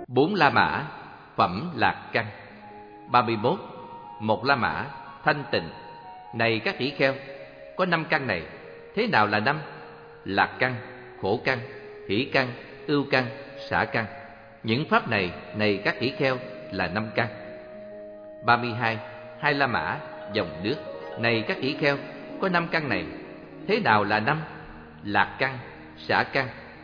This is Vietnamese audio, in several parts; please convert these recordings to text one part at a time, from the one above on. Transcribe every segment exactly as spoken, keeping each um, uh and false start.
Bốn La Mã, phẩm Lạc Căn. Ba mươi mốt. Một La Mã, thanh tịnh. Này các tỷ kheo, có năm căn này, thế nào là năm? Lạc căn, khổ căn, hỷ căn, ưu căn, xả căn. Những pháp này, này các tỷ kheo, là năm căn. Ba mươi hai. Hai La Mã, dòng nước. Này các tỷ kheo, có năm căn này, thế nào là năm? Lạc căn, xả căn.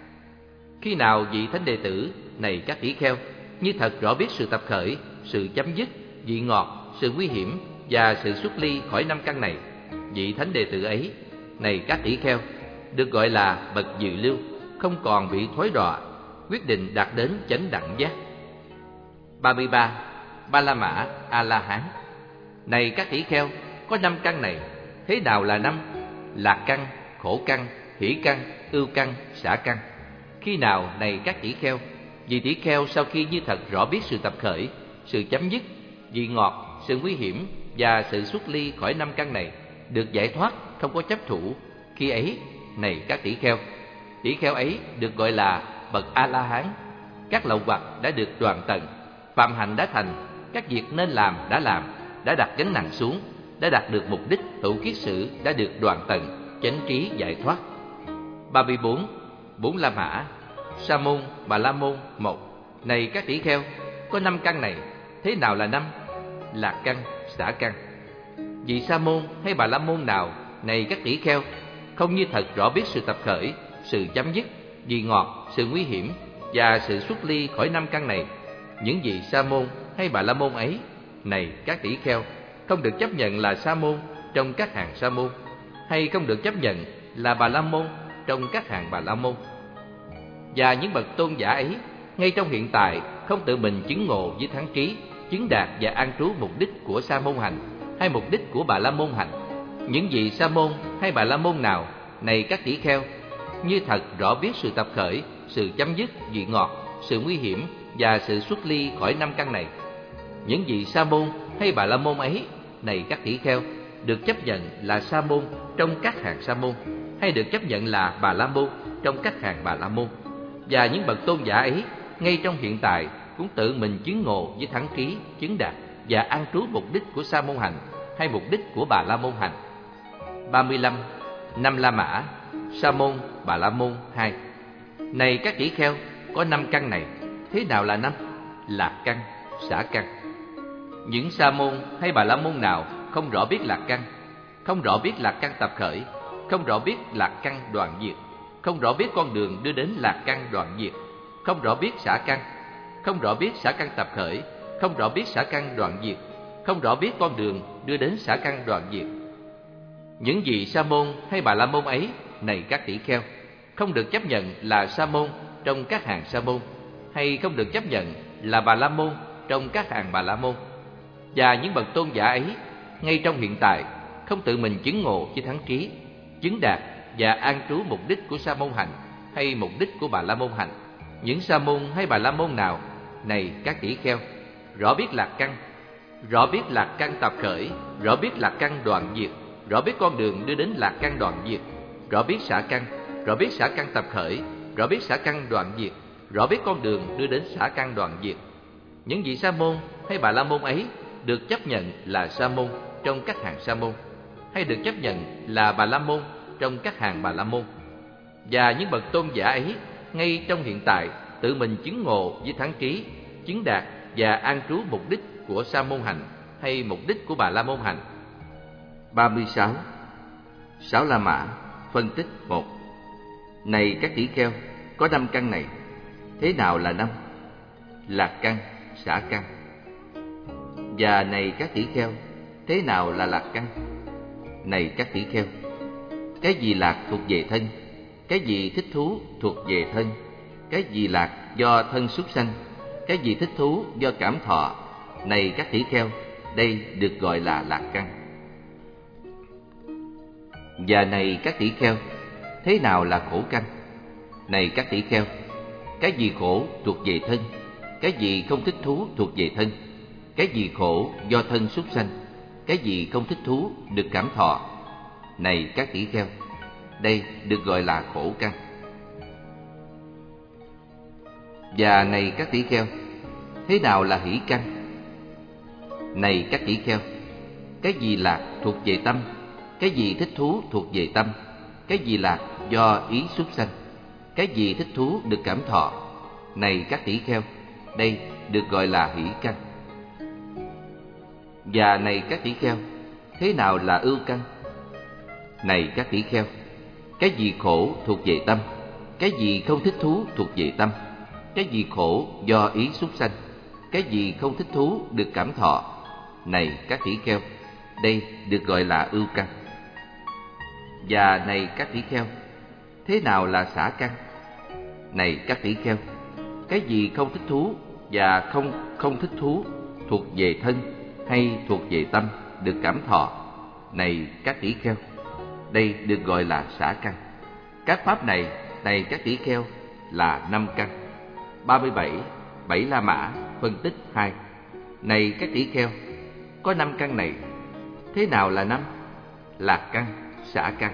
Khi nào vị thánh đệ tử, này các tỷ kheo, như thật rõ biết sự tập khởi, sự chấm dứt, vị ngọt, sự nguy hiểm và sự xuất ly khỏi năm căn này, vị thánh đệ tử ấy, này các tỷ kheo, được gọi là bậc dự lưu, không còn bị thối đọa, quyết định đạt đến chánh đẳng giác. Ba mươi ba. Ba La Mã, A La Hán. Này các tỷ kheo, có năm căn này, thế nào là năm? Lạc căn, khổ căn, hỷ căn, ưu căn, xả căn. Khi nào, này các tỷ kheo, vị tỷ kheo sau khi như thật rõ biết sự tập khởi, sự chấm dứt, vị ngọt, sự nguy hiểm và sự xuất ly khỏi năm căn này, được giải thoát, không có chấp thủ, khi ấy, này các tỷ kheo, tỷ kheo ấy được gọi là bậc A La Hán. Các lậu hoặc đã được đoạn tận, phạm hạnh đã thành, các việc nên làm đã làm, đã đặt gánh nặng xuống, đã đạt được mục đích, hữu kiết sử đã được đoạn tận, chánh trí giải thoát. Ba mươi bốn. Bốn La Mã, Sa môn, Bà La môn, một. Này các tỷ kheo, có năm căn này, thế nào là năm? Lạc căn, xả căn. Vị Sa môn hay Bà La môn nào, này các tỷ kheo, không như thật rõ biết sự tập khởi, sự chấm dứt, vị ngọt, sự nguy hiểm và sự xuất ly khỏi năm căn này, những vị Sa môn hay Bà La môn ấy, này các tỷ kheo, không được chấp nhận là Sa môn trong các hàng Sa môn, hay không được chấp nhận là Bà La môn trong các hàng Bà La môn. Và những bậc tôn giả ấy, ngay trong hiện tại, không tự mình chứng ngộ với thắng trí, chứng đạt và an trú mục đích của Sa môn hành hay mục đích của Bà La môn hành. Những vị Sa môn hay Bà La môn nào, này các tỷ kheo, như thật rõ biết sự tập khởi, sự chấm dứt, vị ngọt, sự nguy hiểm và sự xuất ly khỏi năm căn này, những vị Sa môn hay Bà La môn ấy, này các tỷ kheo, được chấp nhận là Sa môn trong các hàng Sa môn, hay được chấp nhận là Bà La môn trong các hàng Bà La môn. Và những bậc tôn giả ấy, ngay trong hiện tại, cũng tự mình chứng ngộ với thắng trí, chứng đạt và an trú mục đích của Sa môn hành hay mục đích của Bà La môn hành. Ba mươi lăm. Năm La Mã, Sa môn, Bà La môn, hai. Này các tỷ kheo, có năm căn này, thế nào là năm? Lạc căn, xả căn. Những Sa môn hay Bà La môn nào không rõ biết lạc căn, không rõ biết lạc căn tập khởi, không rõ biết lạc căn đoạn diệt, không rõ biết con đường đưa đến lạc căn đoạn diệt, không rõ biết xả căn, không rõ biết xả căn tập khởi, không rõ biết xả căn đoạn diệt, không rõ biết con đường đưa đến xả căn đoạn diệt. Những vị Sa môn hay Bà La môn ấy, này các tỷ kheo, không được chấp nhận là Sa môn trong các hàng Sa môn, hay không được chấp nhận là Bà La môn trong các hàng Bà La môn. Và những bậc tôn giả ấy, ngay trong hiện tại, không tự mình chứng ngộ với thắng trí, chứng đạt và an trú mục đích của Sa môn hành hay mục đích của Bà La môn hành. Những Sa môn hay Bà La môn nào, này các tỷ kheo, rõ biết lạc căn, rõ biết lạc căn tập khởi, rõ biết lạc căn đoạn diệt, rõ biết con đường đưa đến lạc căn đoạn diệt, rõ biết xả căn, rõ biết xả căn tập khởi, rõ biết xả căn đoạn diệt, rõ biết con đường đưa đến xả căn đoạn diệt. Những vị Sa môn hay Bà La môn ấy được chấp nhận là Sa môn trong các hàng Sa môn, hay được chấp nhận là Bà La môn trong các hàng Bà La môn. Và những bậc tôn giả ấy, ngay trong hiện tại, tự mình chứng ngộ với thắng trí, chứng đạt và an trú mục đích của Sa môn hành hay mục đích của Bà La môn hành. Ba mươi sáu. Sáu La Mã, phân tích một. Này các tỷ kheo, có năm căn này, thế nào là năm? Lạc căn, xả căn. Và này các tỷ kheo, thế nào là lạc căn? Này các tỷ kheo, cái gì lạc thuộc về thân, cái gì thích thú thuộc về thân, cái gì lạc do thân xuất sanh, cái gì thích thú do cảm thọ, này các tỷ kheo, đây được gọi là lạc căn. Và này các tỷ kheo, thế nào là khổ căn? Này các tỷ kheo, cái gì khổ thuộc về thân, cái gì không thích thú thuộc về thân, cái gì khổ do thân xuất sanh, cái gì không thích thú được cảm thọ, này các tỷ kheo, đây được gọi là khổ căn. Và này các tỷ kheo, thế nào là hỷ căn? Này các tỷ kheo, cái gì lạc thuộc về tâm, cái gì thích thú thuộc về tâm, cái gì lạc do ý xuất sanh, cái gì thích thú được cảm thọ. Này các tỷ kheo, đây được gọi là hỷ căn. Và này các tỷ kheo, thế nào là ưu căn? Này các tỷ kheo, cái gì khổ thuộc về tâm, cái gì không thích thú thuộc về tâm, cái gì khổ do ý xuất sanh, cái gì không thích thú được cảm thọ. Này các tỷ kheo, đây được gọi là ưu căn. Và này các tỷ kheo, thế nào là xả căn? Này các tỷ kheo, cái gì không thích thú và không không thích thú thuộc về thân hay thuộc về tâm được cảm thọ. Này các tỷ kheo, đây được gọi là xả căn. Các pháp này, này các tỷ kheo, là năm căn. ba mươi bảy. Bảy La Mã phân tích hai. Này các tỷ kheo, có năm căn này, thế nào là năm? Lạc căn, xả căn.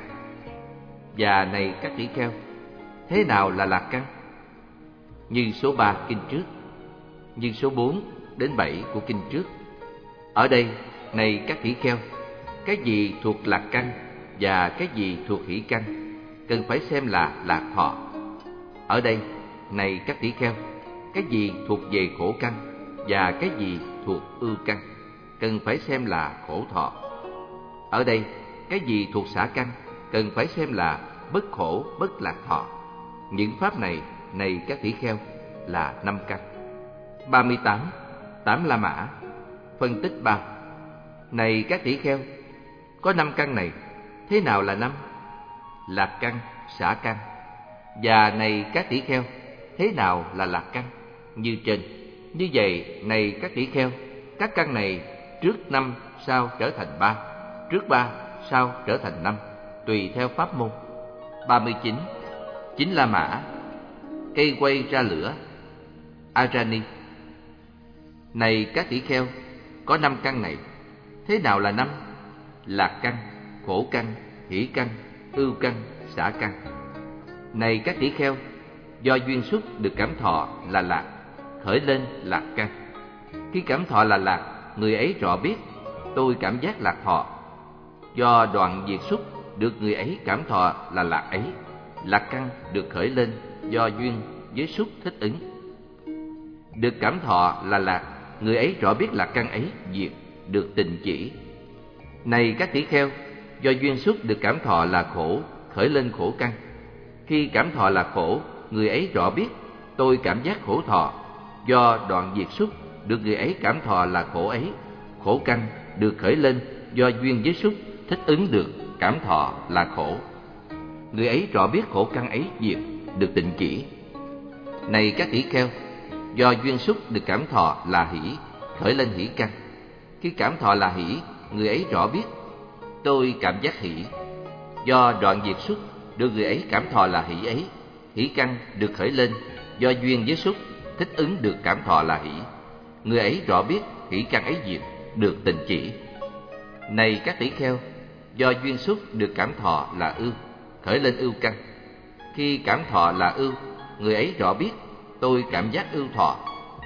Và này các tỷ kheo, thế nào là lạc căn? Như số ba kinh trước, như số bốn đến bảy của kinh trước. Ở đây, này các tỷ kheo, cái gì thuộc lạc căn và cái gì thuộc hỷ căn, cần phải xem là lạc thọ. Ở đây, này các tỷ kheo, cái gì thuộc về khổ căn và cái gì thuộc ưu căn, cần phải xem là khổ thọ. Ở đây, cái gì thuộc xả căn, cần phải xem là bất khổ bất lạc thọ. Những pháp này, này các tỷ kheo, là năm căn. ba mươi tám. Tám La Mã phân tích ba. Này các tỷ kheo, có năm căn này, thế nào là năm? Lạc căn, xả căn. Và này các tỷ kheo, thế nào là lạc căn? Như trên. Như vậy, này các tỷ kheo, các căn này trước năm sau trở thành ba, trước ba sau trở thành năm, tùy theo pháp môn. ba mươi chín. Chín La Mã cây quay ra lửa, Ajani. Này các tỷ kheo, có năm căn này, thế nào là năm? Lạc căn, khổ căn, hỷ căn, ưu căn, xả căn. Này các tỷ kheo, do duyên xuất được cảm thọ là lạc, khởi lên lạc căn. Khi cảm thọ là lạc, người ấy rõ biết tôi cảm giác lạc thọ. Do đoạn diệt xuất được người ấy cảm thọ là lạc ấy, lạc căn được khởi lên do duyên với xuất thích ứng. Được cảm thọ là lạc, người ấy rõ biết lạc căn ấy diệt, được tình chỉ. Này các tỷ kheo, do duyên xuất được cảm thọ là khổ, khởi lên khổ căn. Khi cảm thọ là khổ, người ấy rõ biết tôi cảm giác khổ thọ. Do đoạn diệt xuất được người ấy cảm thọ là khổ ấy, khổ căn được khởi lên do duyên với xuất thích ứng được cảm thọ là khổ. Người ấy rõ biết khổ căn ấy diệt, được tịnh chỉ. Này các tỷ kheo, do duyên xuất được cảm thọ là hỷ, khởi lên hỷ căn. Khi cảm thọ là hỷ, người ấy rõ biết tôi cảm giác hỷ. Do đoạn diệt xuất được người ấy cảm thọ là hỷ ấy, hỷ căn được khởi lên do duyên với xuất thích ứng được cảm thọ là hỷ. Người ấy rõ biết hỷ căn ấy diệt, được tịnh chỉ. Này các tỷ kheo, do duyên xuất được cảm thọ là ưu, khởi lên ưu căn. Khi cảm thọ là ưu, người ấy rõ biết tôi cảm giác ưu thọ.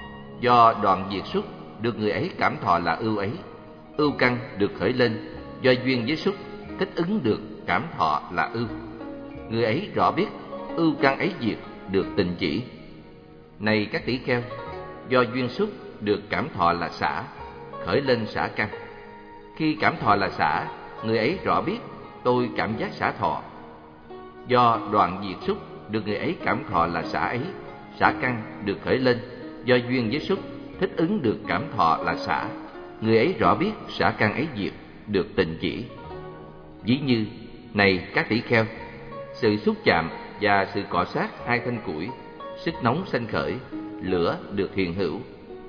Do đoạn diệt xuất được người ấy cảm thọ là ưu ấy, ưu căn được khởi lên do duyên với xuất thích ứng được cảm thọ là ưu. Người ấy rõ biết ưu căn ấy diệt, được tình chỉ. Này các tỷ kheo, do duyên xuất được cảm thọ là xả, khởi lên xả căn. Khi cảm thọ là xả, người ấy rõ biết tôi cảm giác xả thọ. Do đoạn diệt xuất được người ấy cảm thọ là xả ấy, xả căn được khởi lên do duyên với xuất thích ứng được cảm thọ là xả. Người ấy rõ biết xả căn ấy diệt, được tình chỉ. Ví như, này các tỷ kheo, sự xúc chạm và sự cọ sát hai thanh củi, sức nóng sanh khởi, lửa được hiện hữu.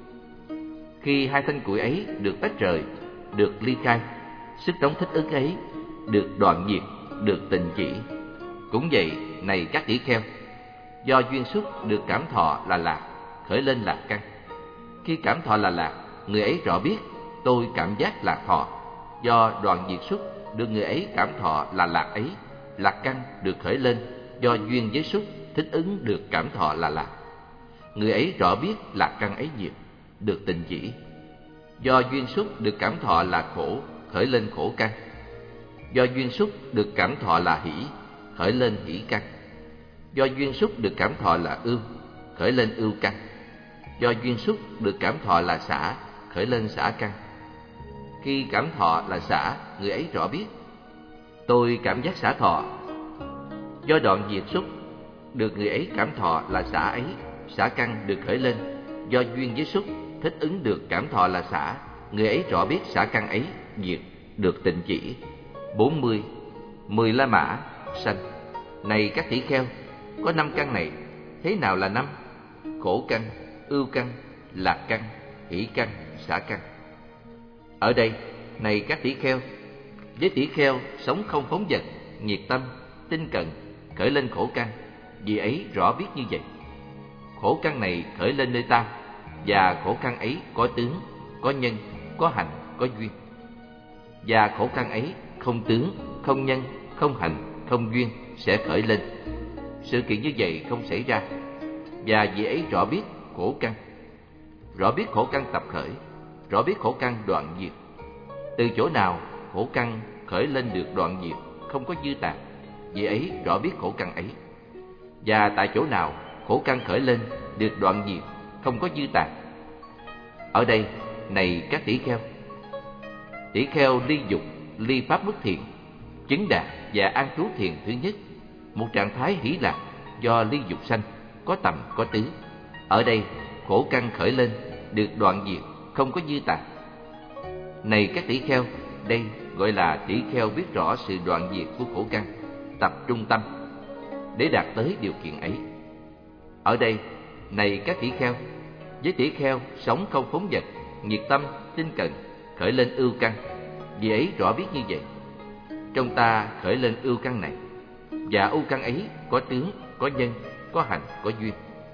Khi hai thanh củi ấy được tách rời, được ly khai, sức nóng thích ứng ấy được đoạn diệt, được tình chỉ. Cũng vậy, này các tỷ kheo, do duyên xuất được cảm thọ là lạc, khởi lên lạc căn. Khi cảm thọ là lạc, người ấy rõ biết tôi cảm giác lạc thọ. Do đoạn diệt xuất được người ấy cảm thọ là lạc ấy, lạc căn được khởi lên do duyên với xuất thích ứng được cảm thọ là lạc. Người ấy rõ biết lạc căn ấy diệt, được tịnh chỉ. Do duyên xúc được cảm thọ là khổ, khởi lên khổ căn. Do duyên xúc được cảm thọ là hỷ, khởi lên hỷ căn. Do duyên xúc được cảm thọ là ưu, khởi lên ưu căn. Do duyên xúc được cảm thọ là xả, khởi lên xả căn. Khi cảm thọ là xả, người ấy rõ biết: tôi cảm giác xả thọ. Do đoạn diệt xúc, được người ấy cảm thọ là xả ấy, xả căn được khởi lên. Do duyên với xúc, thích ứng được cảm thọ là xả, người ấy rõ biết xả căn ấy diệt, được tịnh chỉ. bốn mươi. Mười la mã sanh. Này các tỷ kheo, có năm căn này, thế nào là năm? Khổ căn, ưu căn, lạc căn, hỷ căn, xả căn. Ở đây, này các tỷ kheo, với tỷ kheo sống không phóng dật, nhiệt tâm, tinh cận, khởi lên khổ căn, vì ấy rõ biết như vậy. Khổ căn này khởi lên nơi ta, và khổ căn ấy có tướng, có nhân, có hành, có duyên. Và khổ căn ấy không tướng, không nhân, không hành, không duyên sẽ khởi lên. Sự kiện như vậy không xảy ra, và vì ấy rõ biết khổ căn. Rõ biết khổ căn tập khởi, rõ biết khổ căn đoạn diệt. Từ chỗ nào khổ căn khởi lên được đoạn diệt, không có dư tạp, vì ấy rõ biết khổ căn ấy. Và tại chỗ nào khổ căn khởi lên được đoạn diệt, không có dư tạp. Ở đây, này các tỷ kheo, tỷ kheo ly dục, ly pháp mức thiện, chứng đạt và an trú thiền thứ nhất, một trạng thái hỷ lạc do ly dục sanh, có tầm có tứ. Ở đây khổ căn khởi lên được đoạn diệt, không có dư tạp. Này các tỷ kheo, đây gọi là tỷ kheo biết rõ sự đoạn diệt của khổ căn, tập trung tâm để đạt tới điều kiện ấy. Ở đây, này các tỷ kheo, với tỷ kheo sống không phóng dật, nhiệt tâm, tinh cận, khởi lên ưu căn, vì ấy rõ biết như vậy. Trong ta khởi lên ưu căn này, và ưu căn ấy có tướng, có nhân, có hành, có duyên.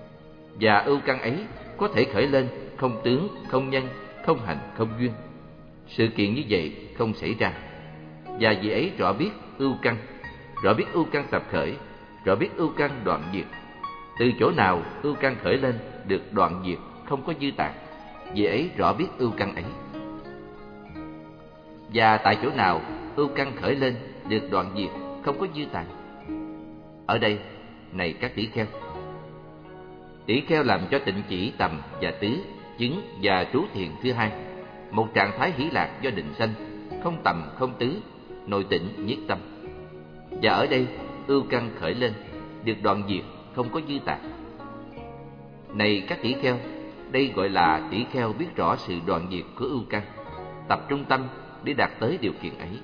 Và ưu căn ấy có thể khởi lên không tướng, không nhân, không hành, không duyên. Sự kiện như vậy không xảy ra, và vì ấy rõ biết ưu căn, rõ biết ưu căn tập khởi, rõ biết ưu căn đoạn diệt. Từ chỗ nào ưu căn khởi lên được đoạn diệt, không có dư tạp, vì ấy rõ biết ưu căn ấy. Và tại chỗ nào ưu căn khởi lên được đoạn diệt, không có dư tạp. Ở đây, này các tỷ kheo, tỷ kheo làm cho tịnh chỉ tầm và tứ, chứng và trú thiền thứ hai, một trạng thái hỷ lạc do định sanh, không tầm không tứ, nội tịnh nhiết tâm. Và ở đây ưu căn khởi lên được đoạn diệt, không có dư tạp. Này các tỷ kheo, đây gọi là tỷ kheo biết rõ sự đoạn diệt của ưu căn, tập trung tâm để đạt tới điều kiện ấy.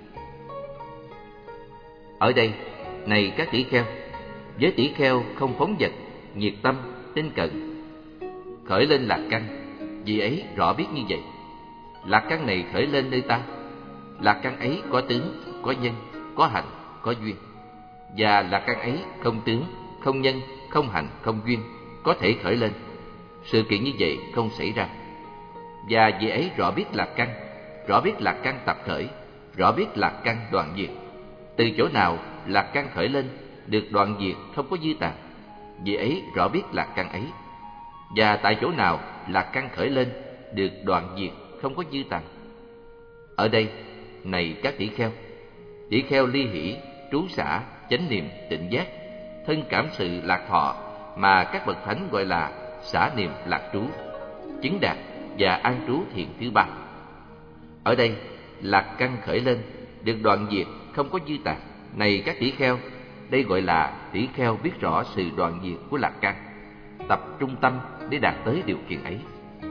Ở đây, này các tỷ kheo, với tỷ kheo không phóng dật, nhiệt tâm, tinh cận, khởi lên lạc căn, vì ấy rõ biết như vậy. Lạc căn này khởi lên nơi ta, lạc căn ấy có tướng, có nhân, có hành, có duyên. Và lạc căn ấy không tướng, không nhân, không hành, không duyên, có thể khởi lên. Sự kiện như vậy không xảy ra, và vì ấy rõ biết lạc căn, rõ biết lạc căn tập khởi, rõ biết lạc căn đoạn diệt. Từ chỗ nào lạc căn khởi lên được đoạn diệt, không có dư tạp, vì ấy rõ biết lạc căn ấy. Và tại chỗ nào lạc căn khởi lên được đoạn diệt, không có dư tạp. Ở đây, này các tỷ kheo, tỷ kheo ly hỷ, trú xả, chánh niệm, tịnh giác, thân cảm sự lạc thọ mà các bậc thánh gọi là xả niệm lạc trú, chứng đạt và an trú thiền thứ ba. Ở đây, lạc căn khởi lên được đoạn diệt, không có dư tạp. Này các tỷ kheo, đây gọi là tỷ kheo biết rõ sự đoạn diệt của lạc căn, tập trung tâm để đạt tới điều kiện ấy.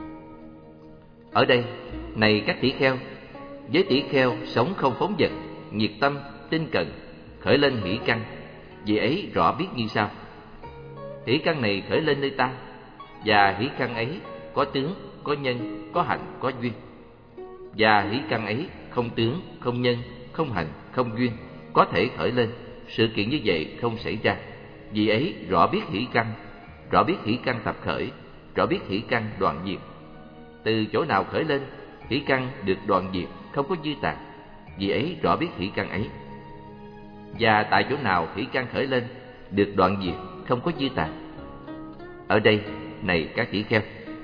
Ở đây, này các tỷ kheo, với tỷ kheo sống không phóng dật, nhiệt tâm, tinh cận, khởi lên hỷ căn, vì ấy rõ biết như sau. Hỷ căn này khởi lên nơi ta, và hỷ căn ấy có tướng, có nhân, có hạnh, có duyên. Và hỷ căn ấy không tướng, không nhân, không hành, không duyên, có thể khởi lên. Sự kiện như vậy không xảy ra, vì ấy rõ biết hỷ căn, rõ biết hỷ căn tập khởi, rõ biết hỷ căn đoạn diệt. Từ chỗ nào khởi lên hỷ căn được đoạn diệt, không có dư tạp, vì ấy rõ biết hỷ căn ấy. Và tại chỗ nào hỷ căn khởi lên được đoạn diệt, không có dư tạp. Ở đây, này các tỷ kheo,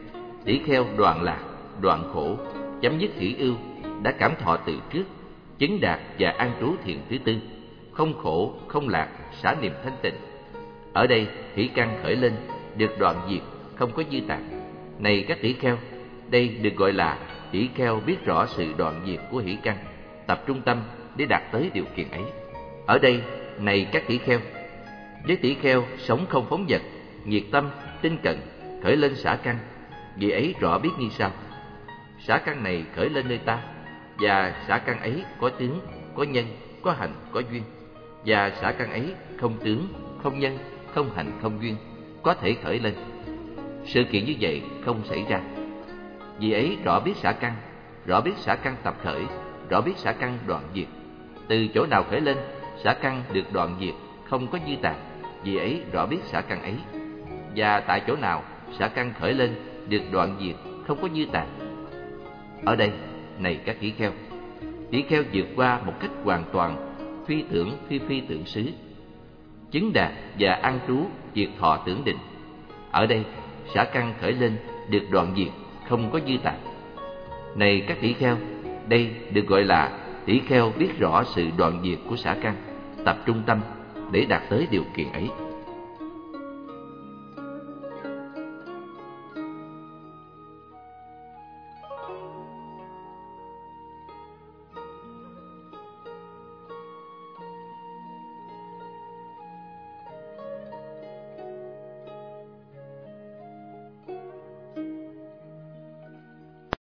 Tỷ kheo đoạn lạc, đoạn khổ, chấm dứt hỷ ưu, đã cảm thọ từ trước, chứng đạt và an trú thiền thứ tư, không khổ, không lạc, xả niệm thanh tịnh. Ở đây hỷ căn khởi lên, được đoạn diệt, không có dư tạng. Này các tỷ kheo, đây được gọi là tỷ kheo biết rõ sự đoạn diệt của hỷ căn, tập trung tâm để đạt tới điều kiện ấy. Ở đây, này các tỷ kheo, với tỷ kheo sống không phóng dật, nhiệt tâm, tinh cận, khởi lên xả căn, vì ấy rõ biết như sau: xả căn này khởi lên nơi ta, và xả căn ấy có tướng, có nhân, có hành, có duyên, và xả căn ấy không tướng, không nhân, không hành, không duyên, có thể khởi lên. Sự kiện như vậy không xảy ra. Vì ấy rõ biết xả căn, rõ biết xả căn tập khởi, rõ biết xả căn đoạn diệt. Từ chỗ nào khởi lên, xả căn được đoạn diệt, không có dư tạng. Vì ấy rõ biết xả căn ấy. Và tại chỗ nào xả căn khởi lên, được đoạn diệt, không có dư tạng. Ở đây, này các tỷ kheo, tỷ kheo vượt qua một cách hoàn toàn, phi tưởng phi phi tưởng xứ, chứng đạt và an trú diệt thọ tưởng định. Ở đây, xả căn khởi lên, được đoạn diệt, không có dư tạng. Này các tỷ kheo, đây được gọi là tỷ kheo biết rõ sự đoạn diệt của xả căn, tập trung tâm để đạt tới điều kiện ấy.